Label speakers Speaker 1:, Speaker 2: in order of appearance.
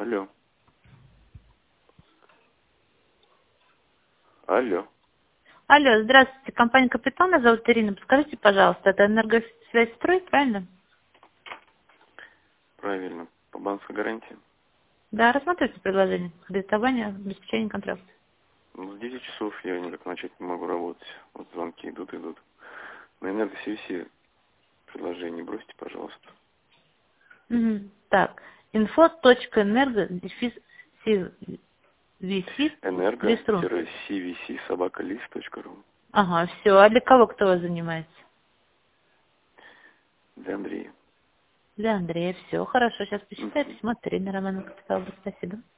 Speaker 1: Алло. Алло.
Speaker 2: Алло, здравствуйте, компания «Капитал», меня зовут Ирина. Подскажите, пожалуйста, это энергосвязь строит, правильно?
Speaker 1: Правильно. По банковской гарантии.
Speaker 2: Да, рассматривайте предложение кредитования, обеспечения контракта.
Speaker 1: Ну, с 10 часов я никак начать не могу работать. Вот звонки идут. На энергосвязи предложение бросьте, пожалуйста.
Speaker 2: Угу. Так, info.энерго, дефис, листру.
Speaker 1: Энерго-cvc-собакалист.ру.
Speaker 2: Ага, все. А для кого кто вас занимается?
Speaker 1: Для Андрея.
Speaker 2: Для Андрея. Все, хорошо. Сейчас почитаю
Speaker 1: Мгм.
Speaker 2: письмо от Ирины Романовны Капитал. Спасибо.